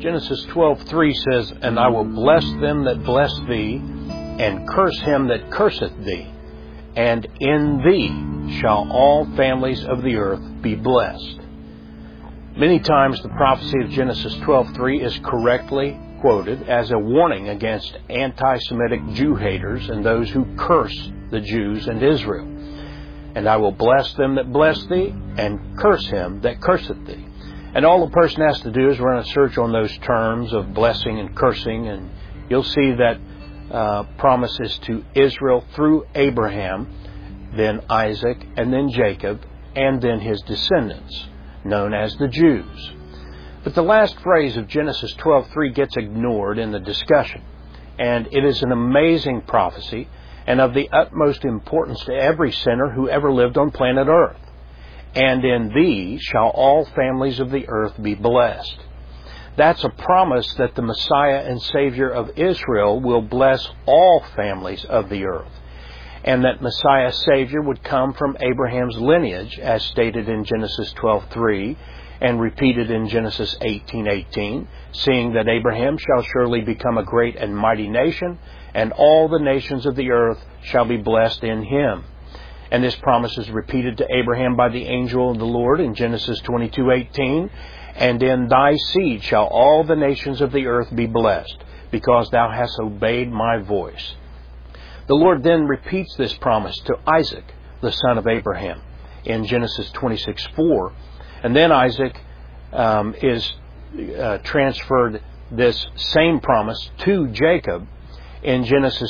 Genesis 12:3 says, "And I will bless them that bless thee, and curse him that curseth thee. And in thee shall all families of the earth be blessed." Many times the prophecy of Genesis 12:3 is correctly quoted as a warning against anti-Semitic Jew haters and those who curse the Jews and Israel. "And I will bless them that bless thee, and curse him that curseth thee." And all a person has to do is run a search on those terms of blessing and cursing, and you'll see that promises to Israel through Abraham, then Isaac, and then Jacob, and then his descendants, known as the Jews. But the last phrase of Genesis 12:3 gets ignored in the discussion, and it is an amazing prophecy and of the utmost importance to every sinner who ever lived on planet Earth. "And in thee shall all families of the earth be blessed." That's a promise that the Messiah and Savior of Israel will bless all families of the earth, and that Messiah Savior would come from Abraham's lineage, as stated in Genesis 12:3 and repeated in Genesis 18:18, "Seeing that Abraham shall surely become a great and mighty nation, and all the nations of the earth shall be blessed in him." And this promise is repeated to Abraham by the angel of the Lord in Genesis 22:18, "And in thy seed shall all the nations of the earth be blessed, because thou hast obeyed my voice." The Lord then repeats this promise to Isaac, the son of Abraham, in Genesis 26:4. And then Isaac is transferred this same promise to Jacob in Genesis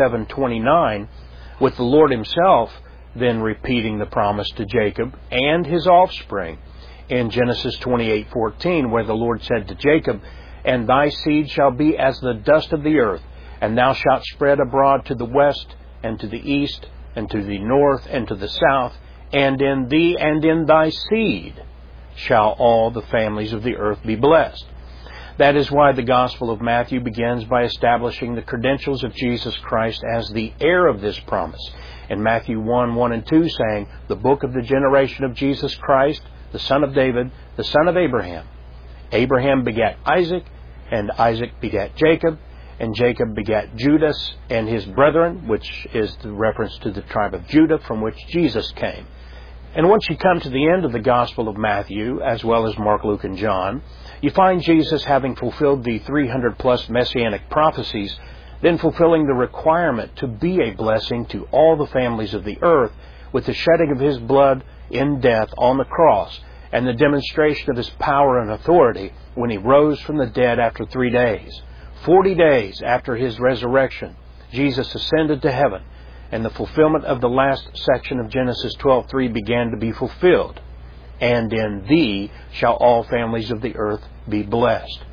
27:29, with the Lord himself then repeating the promise to Jacob and his offspring in Genesis 28:14, where the Lord said to Jacob, "And thy seed shall be as the dust of the earth, and thou shalt spread abroad to the west, and to the east, and to the north, and to the south, and in thee and in thy seed shall all the families of the earth be blessed." That is why the Gospel of Matthew begins by establishing the credentials of Jesus Christ as the heir of this promise. In Matthew 1:1 and 2, saying, "The book of the generation of Jesus Christ, the son of David, the son of Abraham. Abraham begat Isaac, and Isaac begat Jacob, and Jacob begat Judas and his brethren," which is the reference to the tribe of Judah from which Jesus came. And once you come to the end of the Gospel of Matthew, as well as Mark, Luke, and John, you find Jesus having fulfilled the 300+ messianic prophecies, then fulfilling the requirement to be a blessing to all the families of the earth with the shedding of his blood in death on the cross, and the demonstration of his power and authority when he rose from the dead after 3 days. 40 days after his resurrection, Jesus ascended to heaven, and the fulfillment of the last section of Genesis 12:3 began to be fulfilled. "And in thee shall all families of the earth be blessed."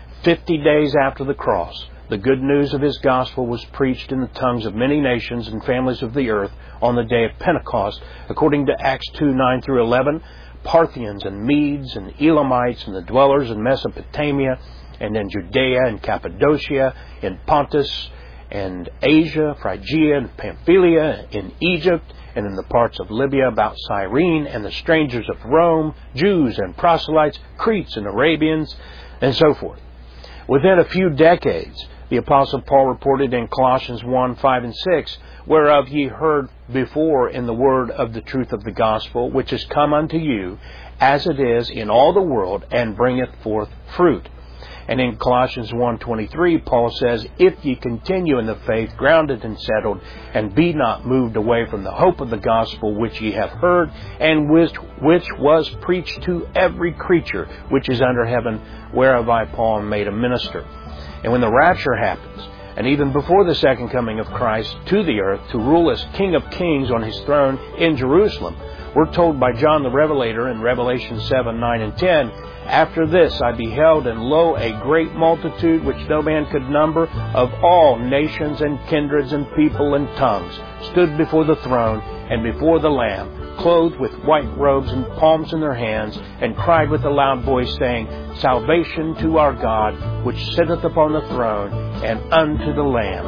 50 days after the cross, the good news of his gospel was preached in the tongues of many nations and families of the earth on the day of Pentecost, according to Acts 2:9 through 11. Parthians and Medes and Elamites and the dwellers in Mesopotamia and in Judea and Cappadocia, in Pontus and Asia, Phrygia and Pamphylia, in Egypt, and in the parts of Libya about Cyrene, and the strangers of Rome, Jews and proselytes, Cretes and Arabians, and so forth. Within a few decades, the Apostle Paul reported in Colossians 1:5 and 6, "Whereof ye heard before in the word of the truth of the gospel, which is come unto you, as it is in all the world, and bringeth forth fruit." And in Colossians 1:23, Paul says, "If ye continue in the faith, grounded and settled, and be not moved away from the hope of the gospel which ye have heard, and which was preached to every creature which is under heaven, whereof I, Paul, am made a minister." And when the rapture happens, and even before the second coming of Christ to the earth to rule as King of Kings on his throne in Jerusalem, we're told by John the Revelator in Revelation 7:9 and 10, "After this I beheld, and lo, a great multitude which no man could number, of all nations and kindreds and people and tongues, stood before the throne and before the Lamb, clothed with white robes and palms in their hands, and cried with a loud voice, saying, Salvation to our God, which sitteth upon the throne, and unto the Lamb."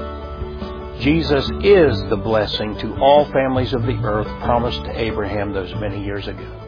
Jesus is the blessing to all families of the earth promised to Abraham those many years ago.